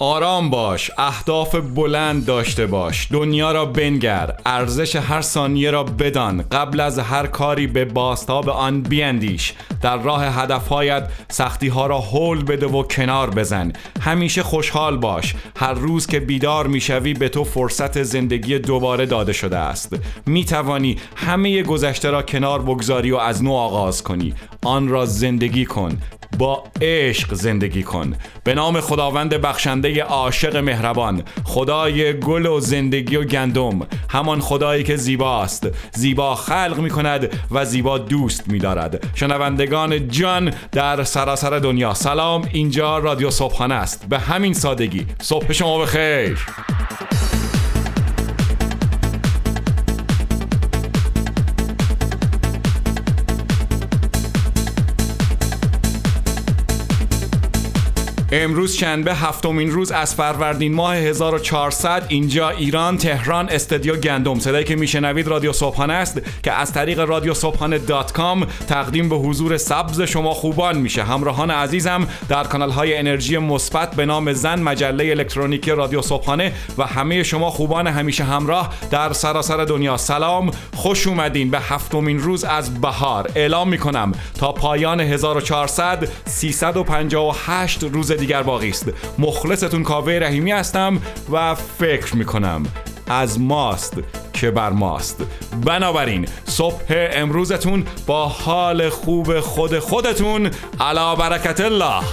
آرام باش، اهداف بلند داشته باش، دنیا را بنگر، ارزش هر ثانیه را بدان، قبل از هر کاری به بازتاب آن بیندیش، در راه هدفهایت سختی‌ها را هول بده و کنار بزن، همیشه خوشحال باش، هر روز که بیدار میشوی به تو فرصت زندگی دوباره داده شده است، میتوانی همه گذشته را کنار بگذاری و از نو آغاز کنی، آن را زندگی کن، با عشق زندگی کن. به نام خداوند بخشنده عاشق مهربان، خدای گل و زندگی و گندم، همان خدایی که زیباست، زیبا خلق می کند و زیبا دوست می دارد. شنوندگان جان در سراسر دنیا سلام، اینجا رادیو صبحانه است. به همین سادگی صبح شما بخیر. امروز شنبه هفتمین روز از فروردین ماه 1400 اینجا ایران تهران استودیو گندم. صدایی که میشنوید رادیو صبحانه است که از طریق رادیو صبحانه .com تقدیم به حضور سبز شما خوبان میشه. همراهان عزیزم در کانال های انرژی مثبت به نام زن مجله الکترونیکی رادیو صبحانه و همه شما خوبان همیشه همراه در سراسر دنیا سلام، خوش اومدین به هفتمین روز از بهار. اعلام میکنم تا پایان 1400 358 روز دیگر باقی است. مخلصتون کاوه رحیمی هستم و فکر میکنم از ماست که بر ماست. بنابراین صبح امروزتون با حال خوب خودتون علی برکت الله.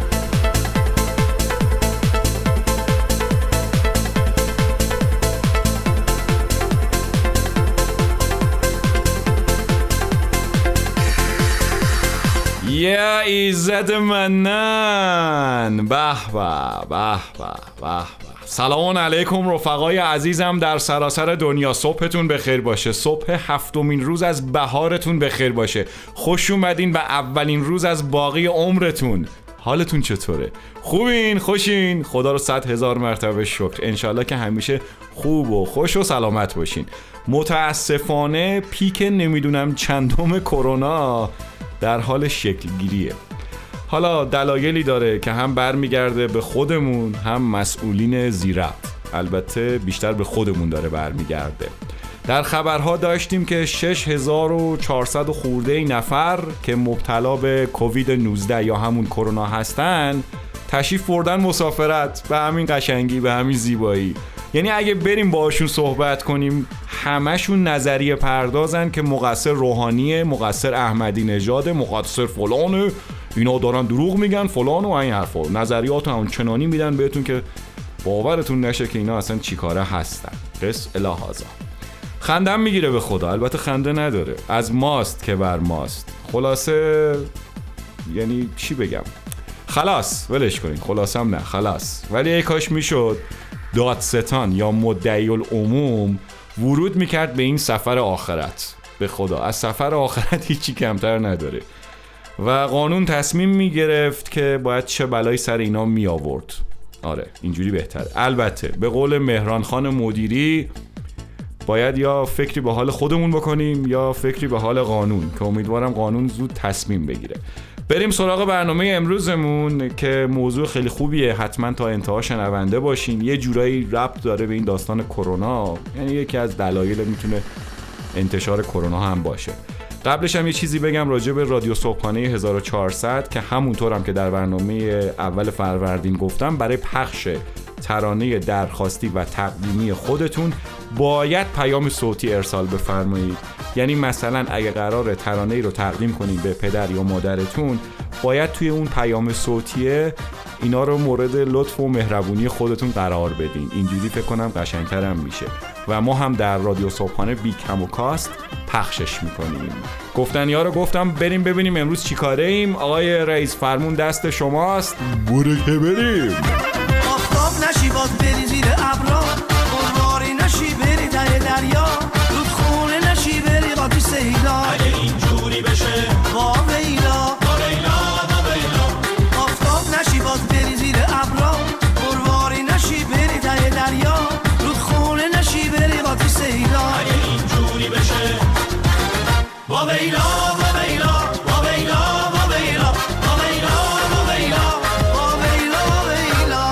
یا ایزد منن. به به به به. سلام علیکم رفقای عزیزم در سراسر دنیا. صبحتون بخیر باشه. صبح هفتمین روز از بهارتون بخیر باشه. خوش اومدین به اولین روز از باقی عمرتون. حالتون چطوره؟ خوبین؟ خوشین؟ خدا رو 100,000 مرتبه شکر. انشالله که همیشه خوب و خوش و سلامت باشین. متاسفانه پیک نمیدونم چندم کرونا در حال شکل گیریه. حالا دلایلی داره که هم برمیگرده به خودمون هم مسئولین زیربط. البته بیشتر به خودمون داره برمیگرده. در خبرها داشتیم که 6400 خورده نفر که مبتلا به کووید 19 یا همون کرونا هستن تشریف بردن مسافرت. به همین قشنگی، به همین زیبایی. یعنی اگه بریم باشون صحبت کنیم همشون نظریه پردازن که مقصر روحانیه، مقصر احمدی نژاد، مقصر فلانه، اینا دارن دروغ میگن فلان و این حرفا. نظریات اون چنانی میدن بهتون که باورتون نشه که اینا اصلا چیکاره هستن. قص الهازا. خندم میگیره به خدا. البته خنده نداره. از ماست که بر ماست. خلاصه یعنی چی بگم؟ خلاص ولش کنین. خلاصه هم نه، خلاص. ولی ای کاش میشد دادستان یا مدعی العموم ورود میکرد به این سفر آخرت. به خدا از سفر آخرت هیچی کمتر نداره. و قانون تصمیم میگرفت که باید چه بلایی سر اینا می آورد. آره اینجوری بهتره. البته به قول مهران خان مدیری باید یا فکری به حال خودمون بکنیم یا فکری به حال قانون، که امیدوارم قانون زود تصمیم بگیره. بریم سراغ برنامه امروزمون که موضوع خیلی خوبیه. حتما تا انتها شنونده باشین. یه جورایی ربط داره به این داستان کرونا. یعنی یکی از دلایل میتونه انتشار کرونا هم باشه. قبلش هم یه چیزی بگم راجع به رادیو صبحانه 1400 که همونطور هم که در برنامه اول فروردین گفتم، برای پخش ترانه درخواستی و تقدیمی خودتون باید پیام صوتی ارسال بفرمایید. یعنی مثلا اگه قراره ترانه‌ای رو تقدیم کنید به پدر یا مادرتون، باید توی اون پیام صوتیه اینا رو مورد لطف و مهربونی خودتون قرار بدین. اینجوری فکر کنم قشنگتر هم میشه و ما هم در رادیو صبحانه بی کم و کاست پخشش میکنیم. گفتنی‌ها رو گفتم. بریم ببینیم امروز چی کاره ایم. آقای رئیس فرمون دست شماست. برو که بریم. آفتاب نشی باز بری زیر ابرا، قرواری نشی بری ته دریا، رودخونه نشی بری قاطی سیلا. اگه اینجوری بشه وا ویلا وا ویلا وا ویلا. آفتاب نشی باز بری زیر ابرا، قرواری نشی بری ته دریا، رودخونه نشی بری قاطی سیلا. اگه اینجوری بشه وا ویلا وا ویلا وا ویلا وا ویلا وا ویلا وا ویلا وا ویلا وا ویلا.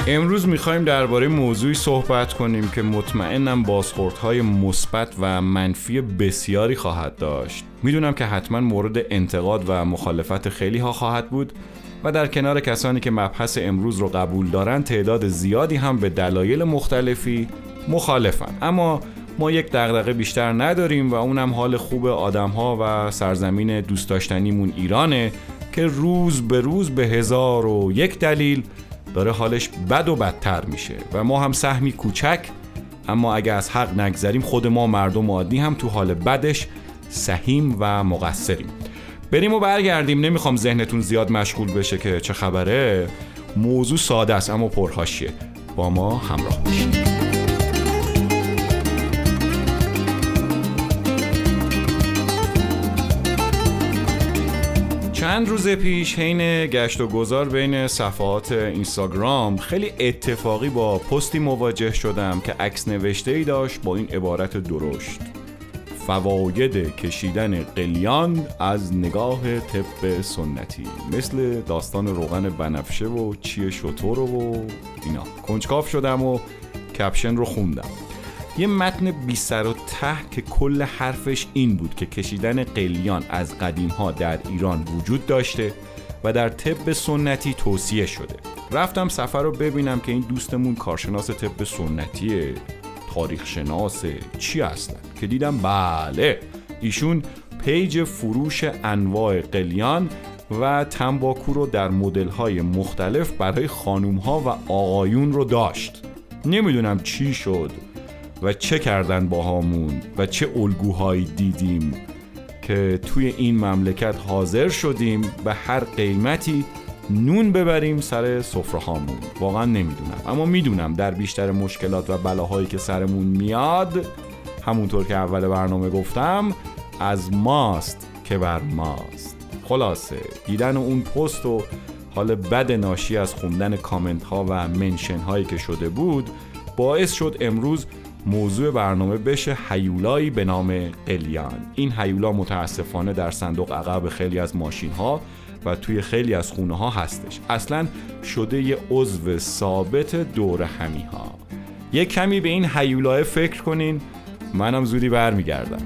امروز میخوایم درباره موضوعی صحبت کنیم که مطمئنم بازخوردهای مثبت و منفی بسیاری خواهد داشت. میدونم که حتما مورد انتقاد و مخالفت خیلی ها خواهد بود و در کنار کسانی که مبحث امروز رو قبول دارن تعداد زیادی هم به دلایل مختلفی مخالفن. اما ما یک دغدغه بیشتر نداریم و اونم حال خوب آدم‌ها و سرزمین دوست داشتنیمون ایرانه که روز به روز به 1001 دلیل داره حالش بد و بدتر میشه و ما هم سهمی کوچک، اما اگه از حق نگذریم خود ما مردم عادی هم تو حال بدش سهیم و مقصریم. بریم و برگردیم. نمیخوام ذهنتون زیاد مشغول بشه که چه خبره. موضوع ساده است اما پرحاشیه. با ما همراه باشید. چند روز پیش حین گشت و گذار بین صفحات اینستاگرام خیلی اتفاقی با پستی مواجه شدم که عکس نوشته‌ای داشت با این عبارت درشت: فواید کشیدن قلیان از نگاه طب سنتی، مثل داستان روغن بنفشه و چیه شتر و اینا. کنجکاو شدم و کپشن رو خوندم. یه متن بی سر و ته که کل حرفش این بود که کشیدن قلیان از قدیم ها در ایران وجود داشته و در طب سنتی توصیه شده. رفتم صفحه رو ببینم که این دوستمون کارشناس طب سنتیه، تاریخ شناسه، چی هستن؟ که دیدم بله، ایشون پیج فروش انواع قلیان و تنباکو رو در مدل‌های مختلف برای خانوم‌ها و آقایون رو داشت. نمیدونم چی شد و چه کردن باهامون و چه الگوهایی دیدیم که توی این مملکت حاضر شدیم به هر قیمتی نون ببریم سر سفره هامون. واقعا نمیدونم، اما میدونم در بیشتر مشکلات و بلاهایی که سرمون میاد، همونطور که اول برنامه گفتم، از ماست که بر ماست. خلاصه دیدن اون پست و حال بد ناشی از خوندن کامنت ها و منشن هایی که شده بود باعث شد امروز موضوع برنامه بشه هیولایی به نام قلیان. این هیولا متاسفانه در صندوق عقب خیلی از ماشین ها و توی خیلی از خونه ها هستش. اصلا شده یه عضو ثابت دور همی ها. یه کمی به این هیولای فکر کنین، منم زودی برمیگردم.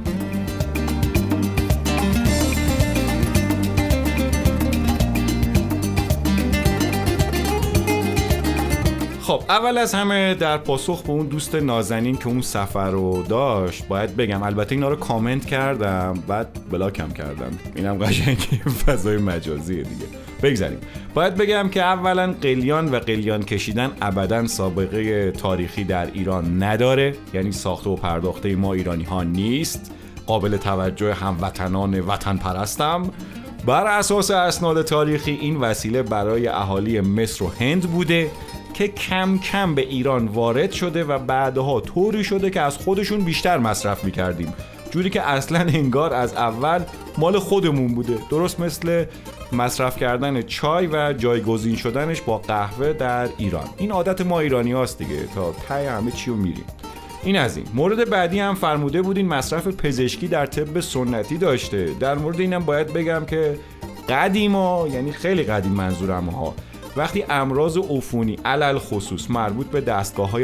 خب اول از همه در پاسخ به اون دوست نازنین که اون سفر رو داشت باید بگم، البته اینا رو کامنت کردم بعد بلاکم کردم، اینم قشنگی فضای مجازیه دیگه، بگذاریم. باید بگم که اولا قلیان و قلیان کشیدن ابداً سابقه تاریخی در ایران نداره، یعنی ساخته و پرداخته ما ایرانی ها نیست، قابل توجه هموطنان وطن پرستم. بر اساس اسناد تاریخی این وسیله برای اهالی مصر و هند بوده که کم کم به ایران وارد شده و بعدها طوری شده که از خودشون بیشتر مصرف میکردیم، جوری که اصلا انگار از اول مال خودمون بوده، درست مثل مصرف کردن چای و جایگزین شدنش با قهوه در ایران. این عادت ما ایرانی هاست دیگه، تا ته همه چی رو میریم. این از این. مورد بعدی هم فرموده بودین مصرف پزشکی در طب سنتی داشته. در مورد اینم باید بگم که قدیما، یعنی خیلی قدیم منظورم ها، وقتی امراض عفونی علل خصوص مربوط به دستگاه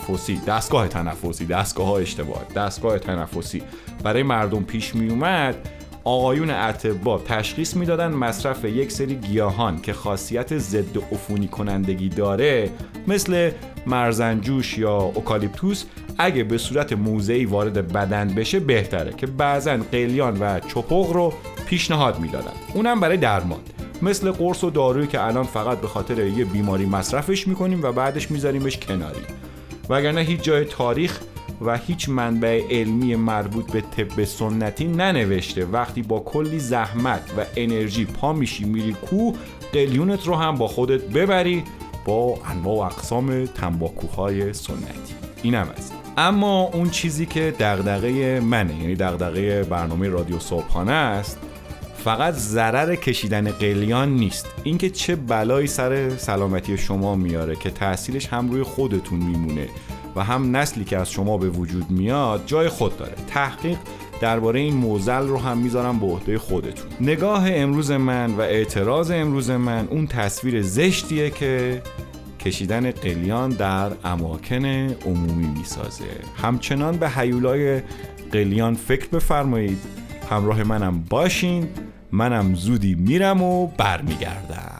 تنفسی برای مردم پیش می اومد، آقایون اطباء تشخیص میدادن مصرف یک سری گیاهان که خاصیت ضد عفونی کنندگی داره، مثل مرزنجوش یا اوکالیپتوس، اگه به صورت موضعی وارد بدن بشه بهتره، که بعضن قلیان و چپق رو پیشنهاد میدادن، اونم برای درمان، مثل قرص و دارویی که الان فقط به خاطر یه بیماری مصرفش میکنیم و بعدش میذاریمش کناری. وگرنه هیچ جای تاریخ و هیچ منبع علمی مربوط به طب سنتی ننوشته وقتی با کلی زحمت و انرژی پا میشی میری کوه، قلیونت رو هم با خودت ببری با انواع و اقسام تنباکوهای سنتی. اینم از این. اما اون چیزی که دغدغه منه، یعنی دغدغه برنامه رادیو صبحانه است، فقط ضرر کشیدن قلیان نیست، اینکه چه بلایی سر سلامتی شما میاره که تأثیرش هم روی خودتون میمونه و هم نسلی که از شما به وجود میاد جای خود داره. تحقیق درباره این معضل رو هم میذارم به عهده خودتون. نگاه امروز من و اعتراض امروز من اون تصویر زشتیه که کشیدن قلیان در اماکن عمومی میسازه. همچنان به هیولای قلیان فکر بفرمایید، همراه منم باشین، منم زودی میرم و برمیگردم.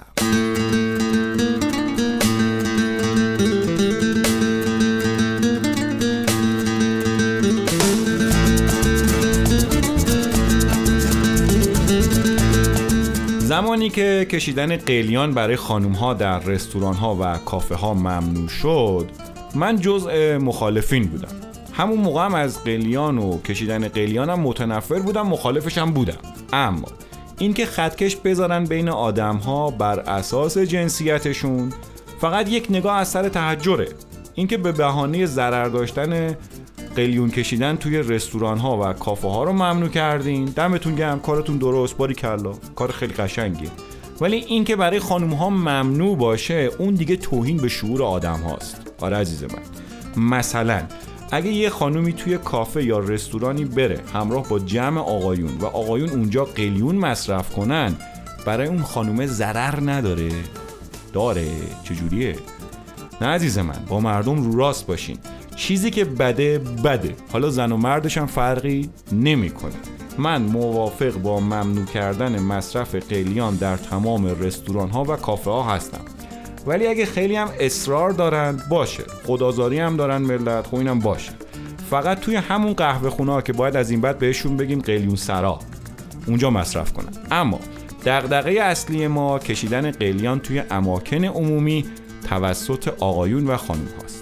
زمانی که کشیدن قلیان برای خانوم‌ها در رستوران‌ها و کافه‌ها ممنوع شد، من جزء مخالفین بودم. همون موقع هم از قلیان و کشیدن قلیانم متنفر بودم، مخالفش هم بودم. اما اینکه خطکش بذارن بین آدم‌ها بر اساس جنسیتشون فقط یک نگاه از سر تحجره. اینکه به بهانه ضرر داشتن قلیون کشیدن توی رستوران‌ها و کافه‌ها رو ممنوع کردین، دمتون گرم، کارتون درست، باریکلا، کار خیلی قشنگیه. ولی این که برای خانم‌ها ممنوع باشه، اون دیگه توهین به شعور آدم هاست. آره عزیز من، مثلا اگه یه خانومی توی کافه یا رستورانی بره همراه با جمع آقایون و آقایون اونجا قلیون مصرف کنن، برای اون خانومه ضرر نداره؟ داره؟ چجوریه؟ نه عزیز من، با مردم رو راست باشین. چیزی که بده بده، حالا زن و مردش هم فرقی نمیکنه. من موافق با ممنوع کردن مصرف قلیان در تمام رستوران ها و کافه ها هستم. ولی اگه خیلی هم اصرار دارن، باشه، خدازاری هم دارن ملت، خب اینم باشه، فقط توی همون قهوه خونه ها که باید از این بعد بهشون بگیم قلیون سرا، اونجا مصرف کنن. اما دغدغه اصلی ما کشیدن قلیان توی اماکن عمومی توسط آقایون و خانم هاست.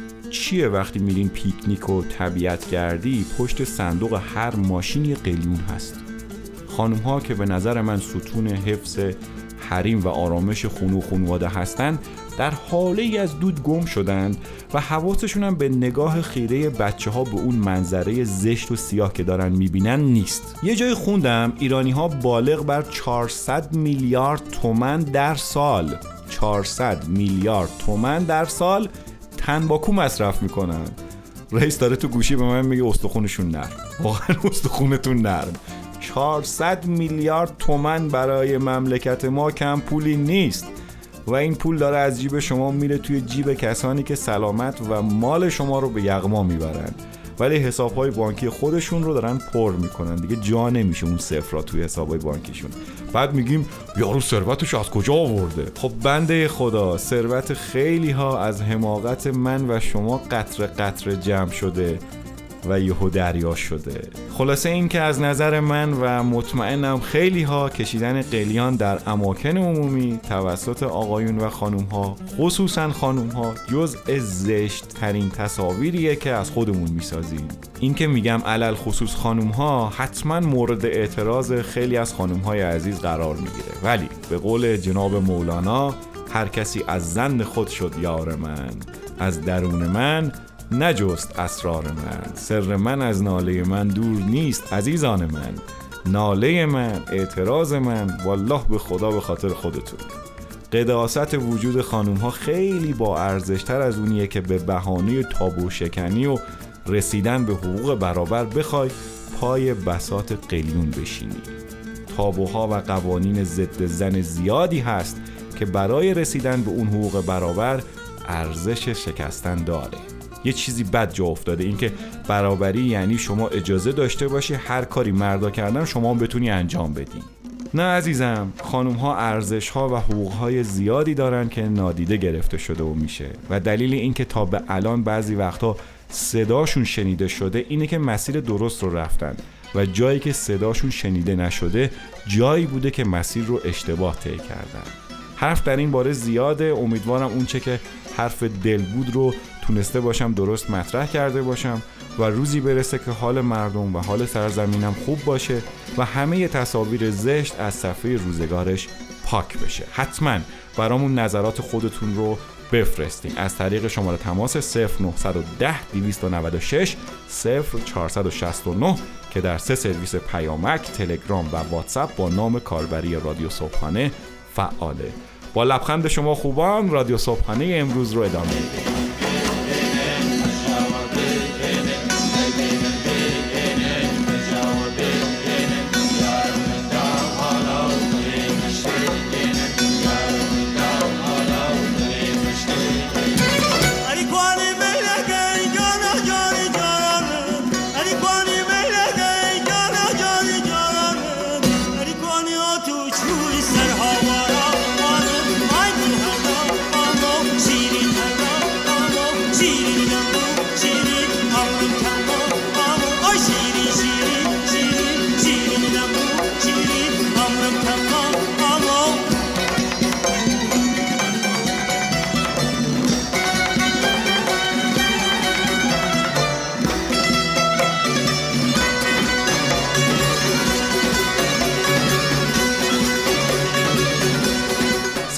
چیه وقتی میرین پیکنیک و طبیعت گردی، پشت صندوق هر ماشینی قلیون هست؟ خانم ها که به نظر من ستون حفظ حریم و آرامش خونه و خانواده هستند، در حاله ای از دود گم شدند و حواسشون هم به نگاه خیره بچه ها به اون منظره زشت و سیاه که دارن میبینن نیست. یه جای خوندم ایرانی ها بالغ بر 400 میلیارد تومان در سال 400 میلیارد تومان در سال تنباکو مصرف میکنن. رئیس داره تو گوشی به من میگه استخونشون نرم. واقعا استخونتون نرم. 400 میلیارد تومان برای مملکت ما کم پولی نیست و این پول داره از جیب شما میره توی جیب کسانی که سلامت و مال شما رو به یغما میبرن، ولی حسابهای بانکی خودشون رو دارن پر میکنن. دیگه جا نمیشه اون صفرا توی حسابهای بانکیشون. بعد میگیم یارو ثروتش از کجا آورده؟ خب بنده خدا، ثروت خیلی ها از حماقت من و شما قطره قطره جمع شده و یهو دریا شده. خلاصه این که از نظر من و مطمئنم خیلی ها کشیدن قلیان در اماکن عمومی توسط آقایون و خانوم ها، خصوصا خانوم ها، جزء زشت ترین تصاویریه که از خودمون میسازیم. این که میگم علل خصوص خانوم ها حتما مورد اعتراض خیلی از خانوم های عزیز قرار میگیره، ولی به قول جناب مولانا، هر کسی از زن خود شد یار من، از درون من نجست اسرار من، سر من از ناله من دور نیست عزیزان من، ناله من، اعتراض من، والله به خدا به خاطر خودتون. قداست وجود خانوم ها خیلی با ارزشتر از اونیه که به بهانه تابو شکنی و رسیدن به حقوق برابر بخوای پای بساط قلیون بشینی. تابوها و قوانین ضد زن زیادی هست که برای رسیدن به اون حقوق برابر ارزش شکستن داره. یه چیزی بد جا افتاده، این که برابری یعنی شما اجازه داشته باشی هر کاری مردا کردن شما بتونی انجام بدی. نه عزیزم، خانوم ها ارزش ها و حقوق های زیادی دارن که نادیده گرفته شده و میشه و دلیل این که تا به الان بعضی وقتا صداشون شنیده شده اینه که مسیر درست رو رفتن و جایی که صداشون شنیده نشده جایی بوده که مسیر رو اشتباه طی کردن. حرف در این باره زیاده، امیدوارم اون چه که حرف دل بود رو تونسته باشم درست مطرح کرده باشم و روزی برسه که حال مردم و حال سرزمینم خوب باشه و همه تصاویر زشت از صفحه روزگارش پاک بشه. حتما برامون نظرات خودتون رو بفرستین از طریق شماره تماس 0910 296 0469 که در 3 سرویس پیامک، تلگرام و واتساپ با نام کاربری رادیو صبحانه فعاله. با لبخند شما خوبان، رادیو صبحانه امروز رو ادامه میدیم.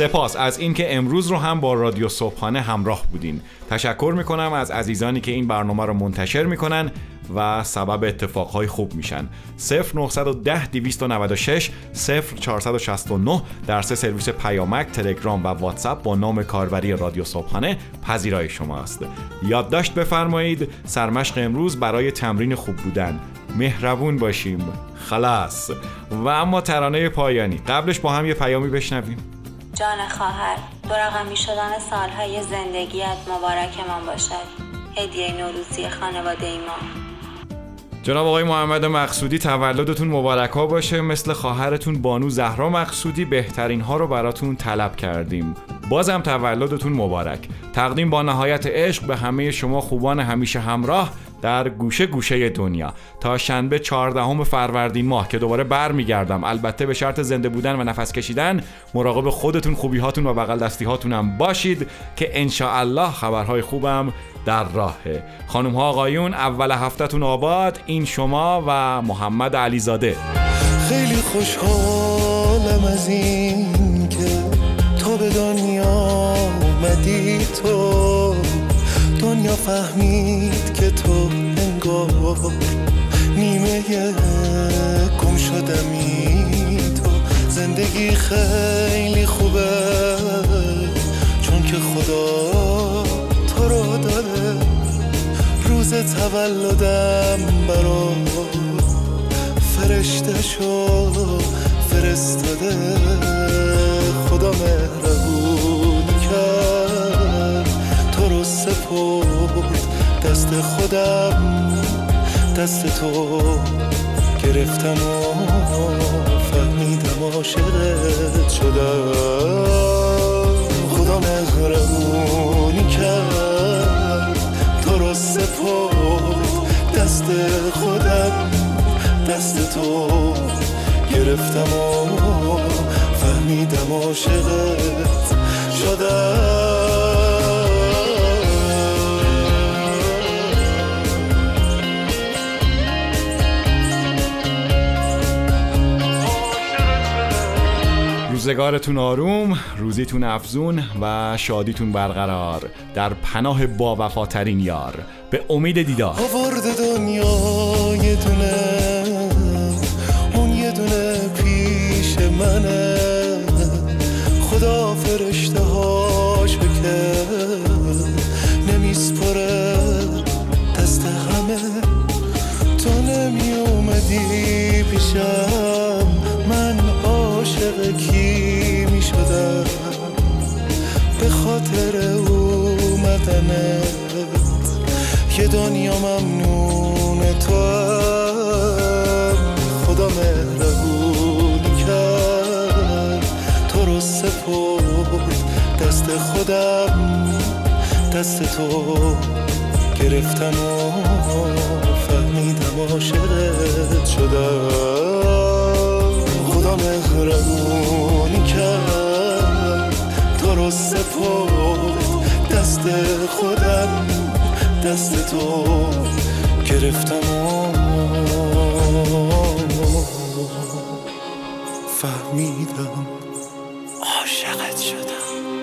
سپاس از اینکه امروز رو هم با رادیو صبحانه همراه بودین. تشکر میکنم از عزیزانی که این برنامه رو منتشر میکنن و سبب اتفاقهای خوب میشن. 0910 296 0469 در 3 سرویس پیامک، تلگرام و واتساپ با نام کاربری رادیو صبحانه پذیرای شماست. یادداشت بفرمایید. سرمشق امروز برای تمرین خوب بودن: مهربون باشیم. خلاص. و اما ترانه پایانی، قبلش با هم یه پیامی بشنویم. جان خواهر، 2 رقمی شدن سالهای زندگیت مبارکمان باشد. هدیه نوروزی خانواده ما. جناب آقای محمد مقصودی، تولدتون مبارک ها باشه. مثل خواهرتون بانو زهرا مقصودی بهترین ها رو براتون طلب کردیم. بازم تولدتون مبارک. تقدیم با نهایت عشق به همه شما خوبان همیشه همراه در گوشه گوشه دنیا. تا شنبه 14 فروردین ماه که دوباره برمیگردم، البته به شرط زنده بودن و نفس کشیدن. مراقب خودتون، خوبی هاتون و بغل دستی هاتون هم باشید که انشاءالله خبرهای خوبم در راهه. خانم ها آقایون، اول هفتهتون آباد. این شما و محمد علیزاده. خیلی خوشحالم از این که تو به دنیا اومدی، تو دنیا فهمید که تو انگار نیمه گم شدمی. تو زندگی خیلی خوبه چون که خدا تو رو داره. روز تولدم برات فرشته شو فرستاده. خدا مهربون کرد تو رو سپرد دست خودم، دست تو گرفتم و فهمیدم عاشقت شدم. خدا مهربون کرد تو رو سپرد دست خودم، دست تو گرفتم و فهمیدم عاشقت شدم. روزگارتون آروم، روزیتون افزون و شادیتون برقرار در پناه با وفاترین یار. به امید دیدار. آورد دنیا یه دونه، اون یه دونه پیش منه. خدا فرشته هاشو که نمیسپره دست همه. تو نمی اومدی پیشم، من عاشق کی می شدم به خاطر اومدنت. یه دنیا ممنون تو، خدا مهربون کرد تو رو سپرد دست خودم، دست تو گرفتم و فهمیدم عاشقت شدم. خدا مهربون کرد تو رو سپرد دست خودم، دست تو گرفتم و فهمیدم عاشقت شدم.